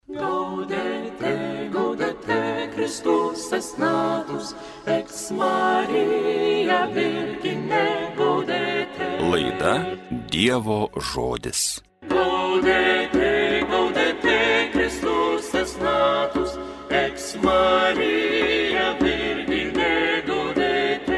Gaudete, gaudete, Christus es natus, ex Maria Virgine, gaudete. Laida Dievo žodis. Gaudete, gaudete, Christus es natus, ex Maria Virgine, gaudete.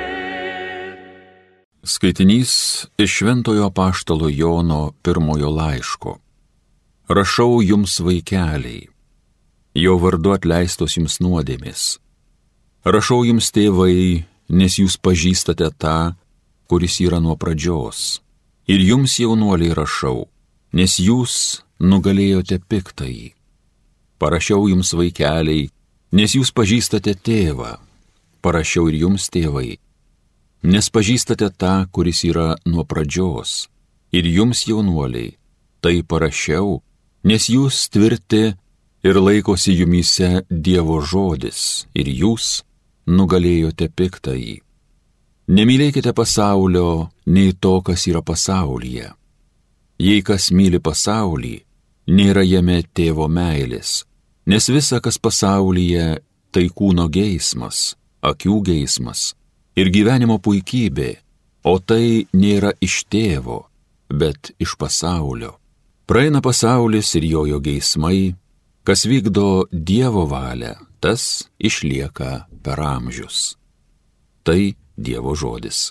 Skaitinys iš Šventojo apaštalo Jono pirmojo laiško. Rašau jums, vaikeliai, jo vardu atleistos jums nuodėmės. Rašau jums, tėvai, nes jūs pažįstate tą, kuris yra nuo pradžios. Ir jums, jaunuoliai, rašau, nes jūs nugalėjote piktąjį. Parašiau jums, vaikeliai, nes jūs pažįstate tėvą. Parašiau ir jums, tėvai, nes pažįstate tą, kuris yra nuo pradžios. Ir jums, jaunuoliai, tai parašiau, nes jūs tvirti ir laikosi jumyse Dievo žodis, ir jūs nugalėjote piktąjį. Nemylėkite pasaulio, nei to, kas yra pasaulyje. Jei kas myli pasaulį, nėra jame tėvo meilės, nes visa, kas pasaulyje, tai kūno geismas, akių geismas ir gyvenimo puikybė, o tai nėra iš tėvo, bet iš pasaulio. Praeina pasaulis ir jo geismai, kas vykdo Dievo valią, tas išlieka per amžius. Tai Dievo žodis.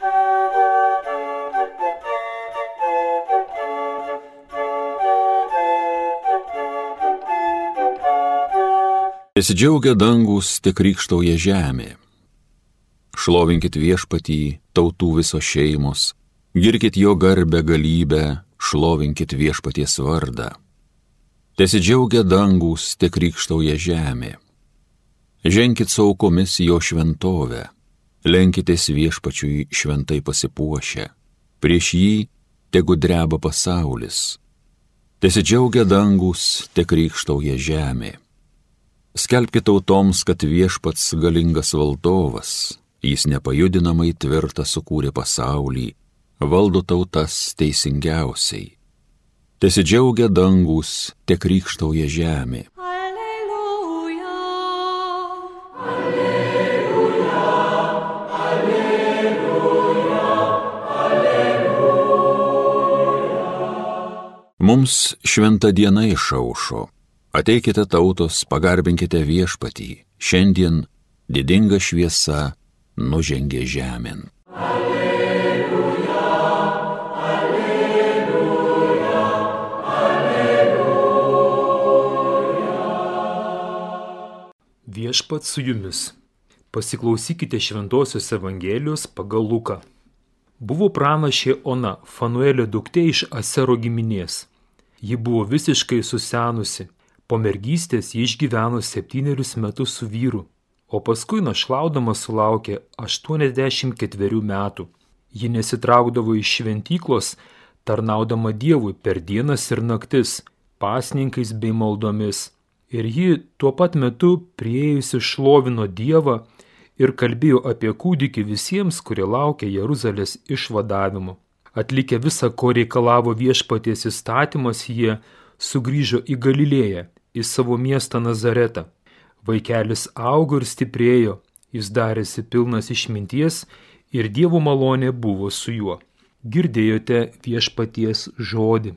Pasidžiaugia dangus, tik krykštauja žemė. Šlovinkit Viešpatį, tautų visos šeimos, girkit jo garbę galybę, šlovinkit Viešpaties vardą. Pasidžiaugia dangus, tik krykštauja žemė. Ženkit su aukomis jo šventovę, lenkitės Viešpačiui šventai pasipuošę, prieš jį tegu dreba pasaulis. Pasidžiaugia dangus, tik krykštauja žemė. Skelbkit tautoms, kad Viešpats galingas valdovas, jis nepajudinamai tvirtą sukūrė pasaulį, valdo tautas teisingiausiai. Pasidžiaugia dangus, tik krykštauja žemė. Alleluja, alleluja, alleluja, alleluja. Mums šventa diena išaušo. Ateikite tautos, pagarbinkite Viešpatį. Šiandien didinga šviesa nužengė žemėn. Viešpats su jumis. Pasiklausykite Šventosios Evangelijos pagal Luką. Buvo pranašė Ona, Fanuelio duktė iš Asero giminės. Ji buvo visiškai susenusi. Po mergystės ji išgyveno 7 metus su vyru, o paskui našlaudama sulaukė 84 metų. Ji nesitraukdavo iš šventyklos, tarnaudama Dievui per dienas ir naktis, pasninkais bei maldomis. Ir ji tuo pat metu priėjusi šlovino Dievą ir kalbėjo apie kūdikį visiems, kurie laukia Jeruzalės išvadavimo. Atlikę visą, ko reikalavo Viešpaties įstatymas, jie sugrįžo į Galilėją, į savo miestą Nazaretą. Vaikelis augo ir stiprėjo, jis darėsi pilnas išminties ir Dievo malonė buvo su juo. Girdėjote Viešpaties žodį.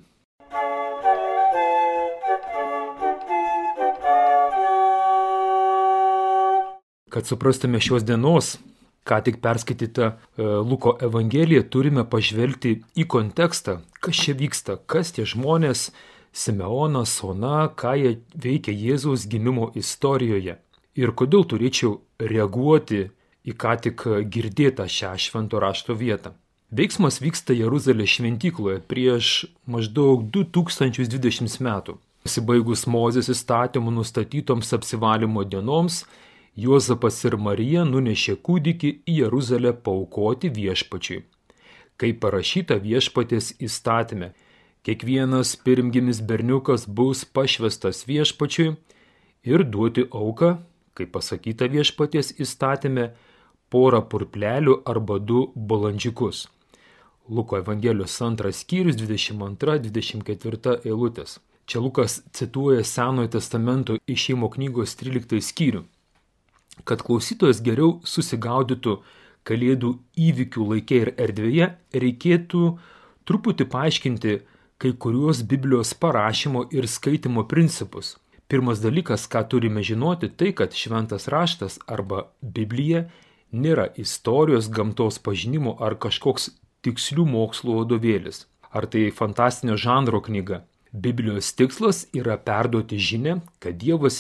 Kad suprastume šios dienos, ką tik perskaitytą Luko Evangeliją, turime pažvelgti į kontekstą, kas čia vyksta, kas tie žmonės, Simeonas, Ona, ką jie veikia Jėzaus gimimo istorijoje. Ir kodėl turėčiau reaguoti į ką tik girdėtą šią švento rašto vietą. Veiksmas vyksta Jeruzalės šventykloje prieš maždaug 2020 metų. Pasibaigus Mozės įstatymų nustatytoms apsivalymo dienoms, Juozapas ir Marija nunešė kūdikį į Jeruzalę paaukoti Viešpačiui. Kaip parašyta Viešpaties įstatyme, kiekvienas pirmgimis berniukas bus pašvestas Viešpačiui ir duoti auką, kaip pasakyta Viešpaties įstatyme, porą purplelių arba 2 balandžiukus. Luko Evangelijos 2 skyrius 22-24 eilutės. Čia Lukas cituoja Senojo testamento Išėjimo knygos 13 skyrių. Kad klausytojas geriau susigaudytų Kalėdų įvykių laike ir erdvėje, reikėtų truputį paaiškinti kai kuriuos Biblijos parašymo ir skaitimo principus. Pirmas dalykas, ką turime žinoti, tai kad šventas raštas arba Biblija nėra istorijos, gamtos pažinimo ar kažkoks tikslių mokslų vadovėlis. Ar tai fantastinio žanro knyga. Biblijos tikslas yra perduoti žinią, kad Dievas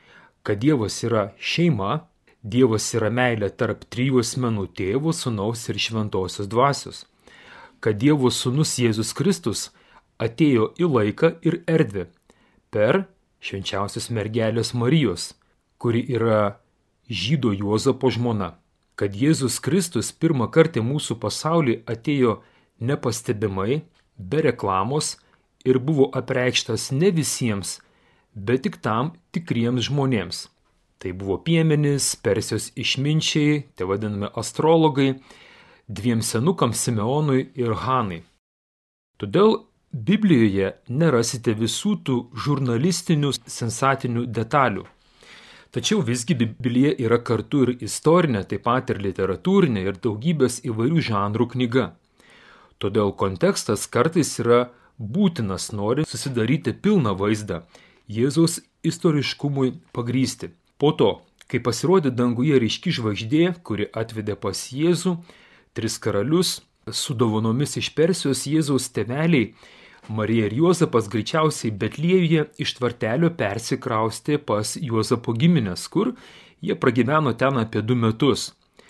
yra šeima, Dievas yra meilė tarp trijų asmenų – Tėvo, Sūnaus ir Šventosios Dvasios. Kad Dievo Sūnus Jėzus Kristus atėjo į laiką ir erdvę per švenčiausios mergelės Marijos, kuri yra žydo Juozapo žmona. Kad Jėzus Kristus pirmą kartą mūsų pasaulį atėjo nepastebimai, be reklamos ir buvo apreikštas ne visiems, bet tik tam tikriems žmonėms. Tai buvo piemenys, Persijos išminčiai, tai vadinami astrologai, dviem senukams Simeonui ir Hanai. Todėl Biblijoje nerasite visų tų žurnalistinių sensatinių detalių. Tačiau visgi Biblija yra kartu ir istorinė, taip pat ir literatūrinė ir daugybės įvairių žanrų knyga. Todėl kontekstas kartais yra būtinas, norint susidaryti pilną vaizdą Jėzaus istoriškumui pagrysti. Po to, kai pasirodė danguje ryški žvaigždė, kuri atvedė pas Jėzų 3 karalius su dovanomis iš Persijos, Jėzaus tėveliai Marija ir Juozapas greičiausiai Betliejuje iš tvartelio persikraustė pas Juozapo giminės, kur jie pragyveno ten apie 2 metus.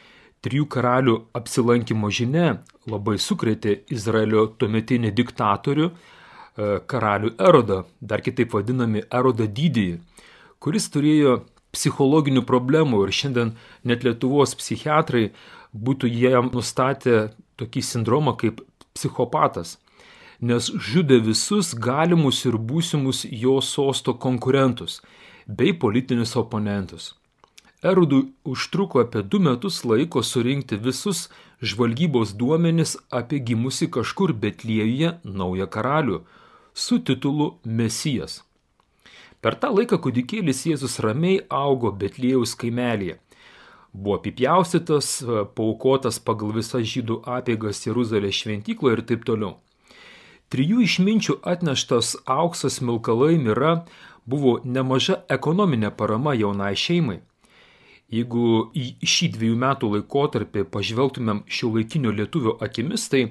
3 karalių apsilankimo žinia labai sukrėtė Izraelio tuometinį diktatorių karalių Erodą, dar kitaip vadinami Erodą didįjį, kuris turėjo psichologinių problemų ir šiandien net Lietuvos psichiatrai būtų jam nustatę tokį sindromą kaip psichopatas, nes žudė visus galimus ir būsimus jo sosto konkurentus bei politinius oponentus. Erodui užtruko apie 2 metus laiko surinkti visus žvalgybos duomenis apie gimusi kažkur Betliejuje naują karalių su titulu Mesijas. Per tą laiką kūdikėlis Jėzus ramiai augo Betliejaus kaimelyje. Buvo apipjaustytas, paaukotas pagal visas žydų apeigas Jeruzalės šventykloje ir taip toliau. 3 išminčių atneštas auksas, smilkalai, mira buvo nemaža ekonominė parama jaunai šeimai. Jeigu į šį 2 metų laikotarpį pažvelgtumėm šiuolaikinio lietuvio akimis, tai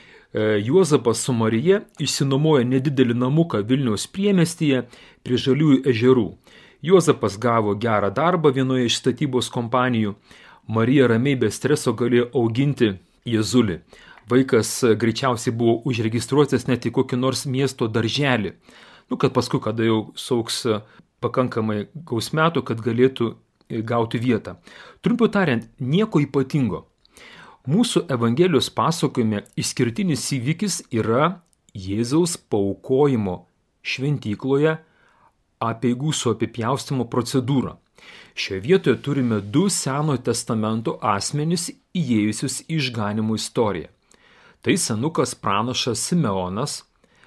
Juozapas su Marija išsinuomojo nedidelį namuką Vilniaus priemestyje prie Žaliųjų ežerų. Juozapas gavo gerą darbą vienoje iš statybos kompanijų. Marija ramiai be streso galėjo auginti Jėzulį. Vaikas greičiausiai buvo užregistruotas net į kokį nors miesto darželį. Kad paskui, kada jau sauks pakankamai gaus metų, kad galėtų gauti vietą. Trumpiau tariant, nieko ypatingo. Mūsų Evangelijos pasakojime išskirtinis įvykis yra Jėzaus paaukojimo šventykloje apeigų su apipjaustymo procedūra. Šioje vietoje turime 2 Senojo testamento asmenis įėjusius į išganimo istoriją. Tai senukas pranašas Simeonas,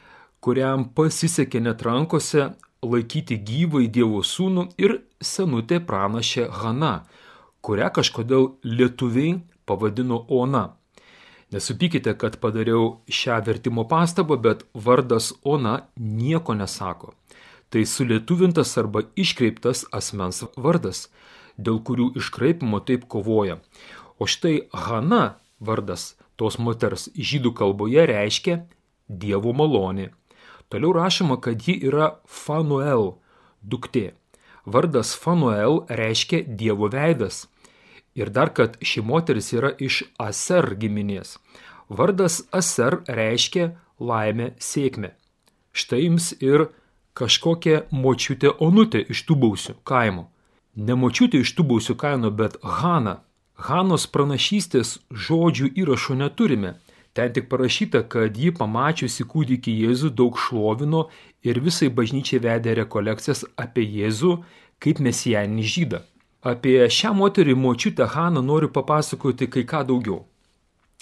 kuriam pasisekė net rankose laikyti gyvai Dievo sūnų, ir senutė pranašė Hana, kurią kažkodėl lietuviai pavadino Ona. Nesupykite, kad padariau šią vertimo pastabą, bet vardas Ona nieko nesako. Tai sulietuvintas arba iškreiptas asmens vardas, dėl kurių iškraipimo taip kovoja. O štai Hana vardas tos moters žydų kalboje reiškia Dievo malonė. Toliau rašoma, kad ji yra Fanuel duktė. Vardas Fanuel reiškia Dievo veidas. Ir dar, kad ši moteris yra iš Aser giminės. Vardas Aser reiškia laimę, sėkmę. Štai jums ir kažkokia močiutė Onutė iš Tūbausių kaimo. Ne močiutė iš Tūbausių kaimo, bet Hana. Hanos pranašystės žodžių įrašų neturime. Ten tik parašyta, kad ji pamačiusi kūdikį Jėzų daug šlovino ir visai bažnyčiai vedė rekolekcijas apie Jėzų kaip mesijaninį žydą. Apie šią moterį močiutę Haną noriu papasakoti kai ką daugiau.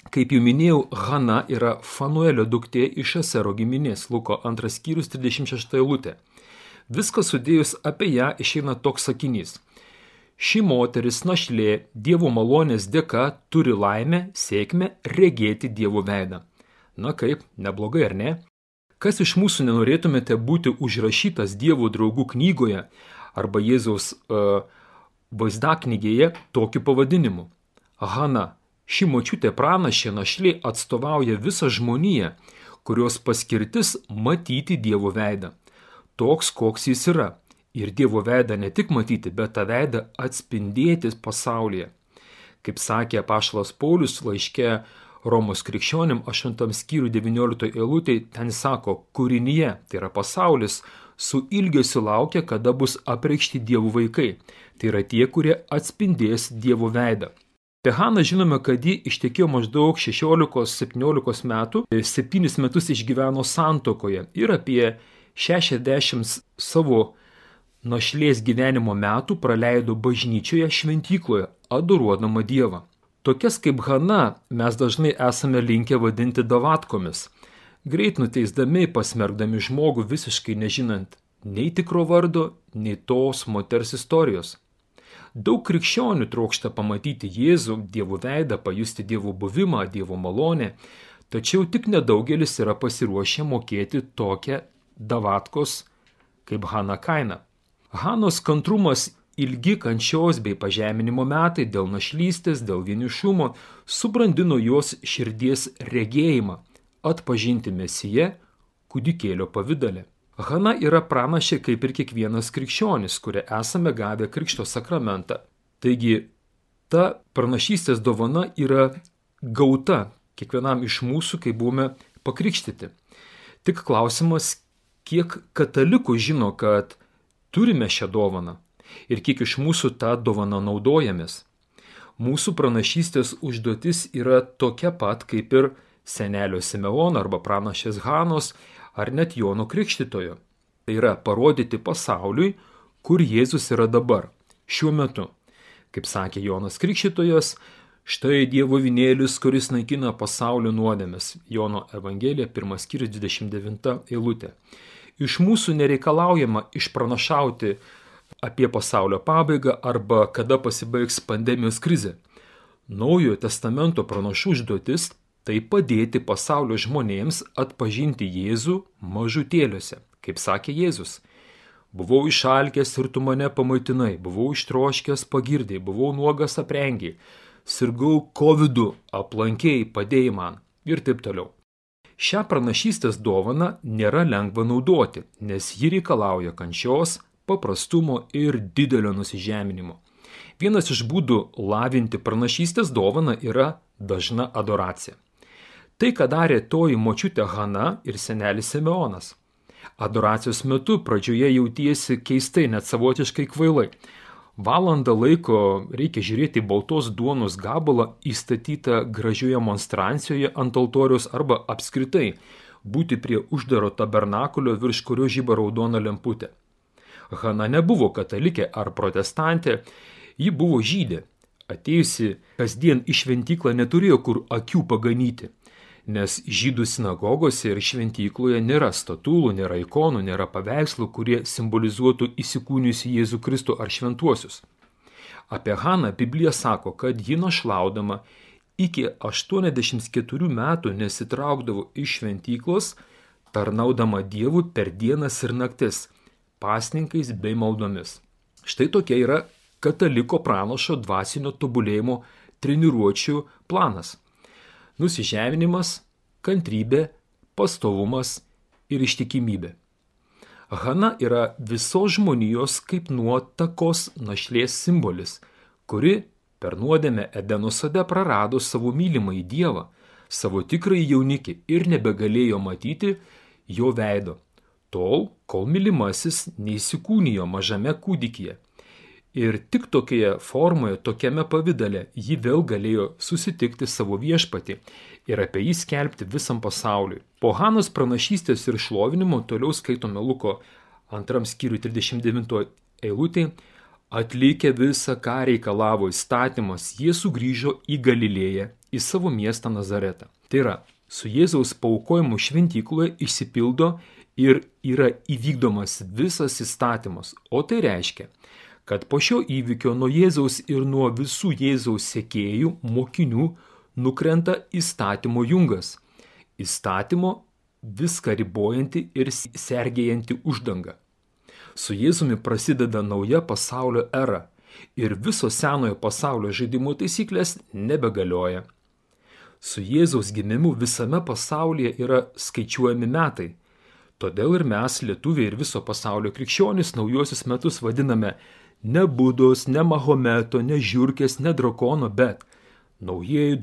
Kaip jau minėjau, Hana yra Fanuelio duktė iš Asero giminės, Luko 2 skyrius 36 eilutė. Viską sudėjus apie ją išeina toks sakinys. Ši moteris našlė Dievo malonės dėka turi laimę, sėkmę regėti Dievo veidą. Na kaip, neblogai ar ne? Kas iš mūsų nenorėtumėte būti užrašytas Dievo draugų knygoje arba Jėzaus vaizdaknygėje tokiu pavadinimu? Hana, ši močiutė pranašė našlė atstovauja visą žmoniją, kurios paskirtis matyti Dievo veidą. Toks, koks jis yra. Ir Dievo veidą ne tik matyti, bet tą veidą atspindėti pasaulyje. Kaip sakė apaštalas Paulius laiške Romos krikščionim 8 skyrių 19 eilutėj, ten sako, kūrinyje, tai yra pasaulis, su ilgesiu laukia, kada bus apreikšti Dievo vaikai. Tai yra tie, kurie atspindės Dievo veidą. Apie Haną žinome, kad ji ištekėjo maždaug 16-17 metų, 7 metus išgyveno santuokoje ir apie 60 savo našlės gyvenimo metų praleido bažnyčioje šventykloje, adoruodama Dievą. Tokias kaip Hana mes dažnai esame linkę vadinti davatkomis, greit nuteisdami, pasmerkdami žmogų visiškai nežinant nei tikro vardo, nei tos moters istorijos. Daug krikščionių trokšta pamatyti Jėzų, Dievo veidą, pajusti Dievo buvimą, Dievo malonę, tačiau tik nedaugelis yra pasiruošę mokėti tokią davatkos kaip Hana kainą. Hanos kantrumas, ilgi kančios bei pažeminimo metai dėl našlystės, dėl vienišumo subrandino jos širdies regėjimą atpažinti Mesiją kūdikėlio pavidale. Hana yra pranašė kaip ir kiekvienas krikščionis, kurie esame gavę krikšto sakramentą. Taigi, ta pranašystės dovana yra gauta kiekvienam iš mūsų, kai buvome pakrikštyti. Tik klausimas, kiek katalikų žino, kad turime šią dovaną ir kiek iš mūsų tą dovaną naudojamės. Mūsų pranašystės užduotis yra tokia pat kaip ir senelio Simeono arba pranašės Hanos ar net Jono Krikštytojo. Tai yra parodyti pasauliui, kur Jėzus yra dabar, šiuo metu. Kaip sakė Jonas Krikštytojas, štai Dievo vinėlis, kuris naikina pasaulio nuodėmes. Jono Evangelija 1 skyrius 29 eilutė. Iš mūsų nereikalaujama išpranašauti apie pasaulio pabaigą arba kada pasibaigs pandemijos krizė. Naujojo testamento pranašų užduotis tai padėti pasaulio žmonėms atpažinti Jėzų mažutėliuose. Kaip sakė Jėzus, buvau išalkęs ir tu mane pamaitinai, buvau ištroškęs pagirdai, buvau nuogas aprengiai, sirgau covidu, aplankėjai, padėjai man ir taip toliau. Šią pranašystės dovaną nėra lengva naudoti, nes ji reikalauja kančios, paprastumo ir didelio nusižeminimo. Vienas iš būdų lavinti pranašystės dovaną yra dažna adoracija. Tai, ką darė toji močiutė Hana ir senelis Simeonas. Adoracijos metu pradžioje jautiesi keistai, net savotiškai kvailai. Valandą laiko reikia žiūrėti baltos duonos gabalą įstatytą gražioje monstrancijoje ant altoriaus arba apskritai būti prie uždaro tabernakulio, virš kurio žiba raudona lemputė. Hana nebuvo katalikė ar protestantė, ji buvo žydė. Atėjusi kasdien į šventyklą neturėjo kur akių paganyti, nes žydų sinagogose ir šventykloje nėra statulų, nėra ikonų, nėra paveikslų, kurie simbolizuotų įsikūnijusi Jėzų Kristų ar šventuosius. Apie Haną Biblija sako, kad ji našlaudama iki 84 metų nesitraukdavo iš šventyklos, tarnaudama Dievui per dienas ir naktis, pasninkais bei maldomis. Štai tokia yra kataliko pranašo dvasinio tobulėjimo treniruočių planas. Nusižeminimas, kantrybė, pastovumas ir ištikimybė. Hana yra visos žmonijos kaip nuotakos našlės simbolis, kuri per nuodėmę Edeno sode prarado savo mylimąjį Dievą, savo tikrąjį jaunikį ir nebegalėjo matyti jo veido, tol, kol mylimasis neįsikūnijo mažame kūdikyje. Ir tik tokioje formoje, tokiame pavidale ji vėl galėjo susitikti savo viešpatį ir apie jį skelbti visam pasauliui. Po Hanos pranašystės ir šlovinimo toliau skaitome Luko 2 skyrių 39 eilutė, Atlikę visą, ką reikalavo įstatymas, jie sugrįžo į Galilėją, į savo miestą Nazaretą. Tai yra, su Jėzaus paaukojimu šventykloje išsipildo ir yra įvykdomas visas įstatymas, o tai reiškia, kad po šio įvykio nuo Jėzaus ir nuo visų Jėzaus sekėjų, mokinių, nukrenta įstatymo jungas. Įstatymo viską ribojanti ir sergėjanti uždanga. Su Jėzumi prasideda nauja pasaulio era ir viso senojo pasaulio žaidimų taisyklės nebegalioja. Su Jėzaus gimimu visame pasaulyje yra skaičiuojami metai. Todėl ir mes, lietuviai ir viso pasaulio krikščionys, naujosius metus vadiname ne Budos, ne Mahometo, ne žiurkės, ne drakono, bet naujieji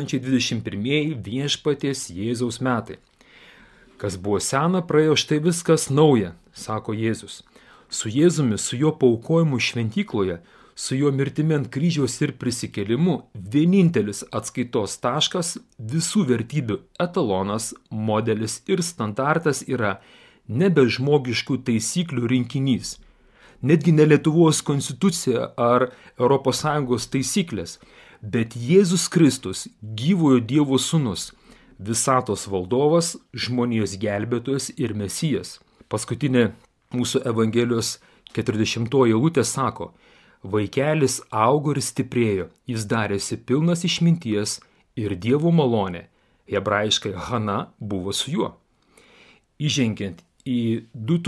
2021 viešpaties Jėzaus metai. Kas buvo sena, praėjo, štai viskas nauja, sako Jėzus. Su Jėzumi, su jo paaukojimu šventykloje, su jo mirtimi ant kryžiaus ir prisikėlimu, vienintelis atskaitos taškas, visų vertybių etalonas, modelis ir standartas yra nebe žmogiškų taisyklių rinkinys, netgi ne Lietuvos konstitucija ar ES taisyklės, bet Jėzus Kristus, gyvojo Dievo sūnus, visatos valdovas, žmonijos gelbėtojas ir mesijas. Paskutinė mūsų Evangelijos 40 eilutė sako: Vaikelis augo ir stiprėjo, jis darėsi pilnas išminties ir Dievo malonė. Hebrajiškai Hana buvo su juo. Įžengiant į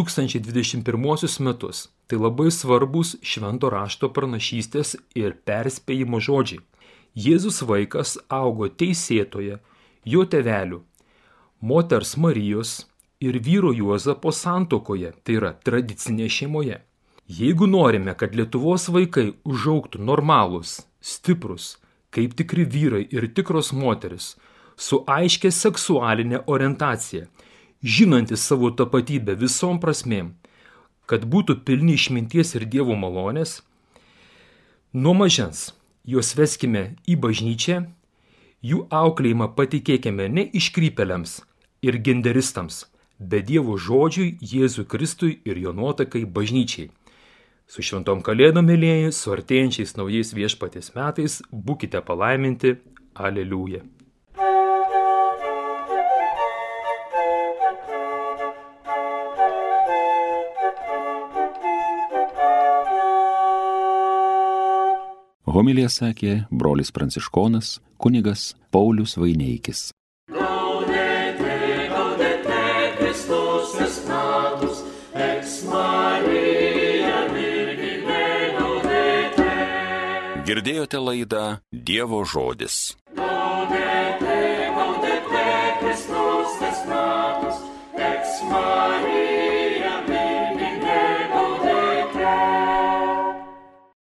2021 metus, tai labai svarbus švento rašto pranašystės ir perspėjimo žodžiai. Jėzus vaikas augo teisėtoje, jo tėvelių, moters Marijos ir vyro Juozapo santuokoje, tai yra tradicinėje šeimoje. Jeigu norime, kad Lietuvos vaikai užaugtų normalūs, stiprus, kaip tikri vyrai ir tikros moteris, su aiškia seksualinė orientacija, žinantis savo tapatybę visom prasmėm, kad būtų pilni išminties ir Dievo malonės, nuo mažens juos veskime į bažnyčią, jų auklėjimą patikėkime ne iškrypėliams ir genderistams, bet Dievo žodžiui, Jėzui Kristui ir jo nuotakai bažnyčiai. Su šventom kalėdom, mėlyjeji, su artėjančiais naujais viešpaties metais, būkite palaiminti. Aleliuja. Homiliją sakė brolis pranciškonas kunigas Paulius Vaineikis. Gaudete, gaudete, Kristus es natus, ex Maria Virgine gaudete. Girdėjote laidą Dievo žodis. Gaudete, gaudete, Kristus es natus, ex Maria